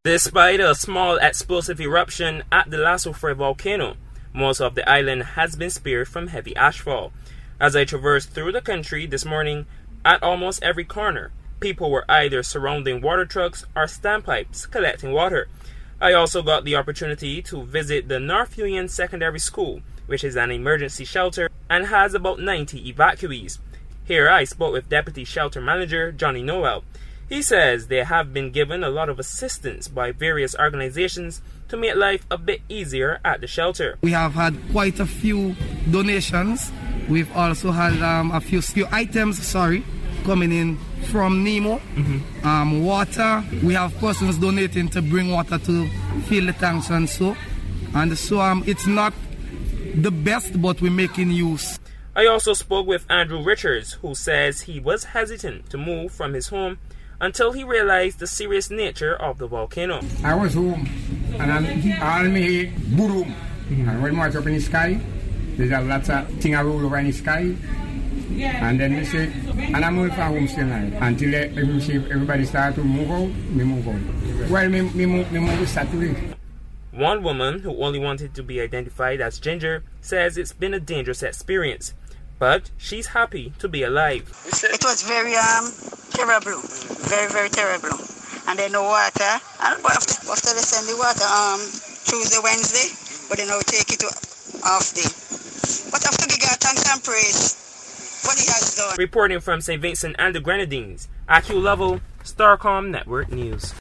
Despite a small explosive eruption at the La Soufrière volcano, most of the island has been spared from heavy ashfall. As I traversed through the country this morning, at almost every corner, people were either surrounding water trucks or standpipes collecting water. I also got the opportunity to visit the North Union Secondary School, which is an emergency shelter and has about 90 evacuees. Here I spoke with Deputy Shelter Manager Johnny Noel. He says they have been given a lot of assistance by various organizations to make life a bit easier at the shelter. We have had quite a few donations. We've also had a few items coming in from Nemo. Water. We have persons donating to bring water to fill the tanks and so. And so it's not the best, but we're making use. I also spoke with Andrew Richards, who says he was hesitant to move from his home until he realized the serious nature of the volcano. I was home and all me boom. And when I was up in the sky, there's a lot of things roll over in the sky. And then we say, and I'm moving from home still now. Until everybody start to move out, we move out. Well, me move Saturday. One woman who only wanted to be identified as Ginger says it's been a dangerous experience, but she's happy to be alive. It was very terrible, very, very terrible. And then the water, and after they send the water Tuesday, Wednesday, but then I'll take it off day. But after we got thanks and praise, what he has done. Reporting from St. Vincent and the Grenadines, AQ Level, Starcom Network News.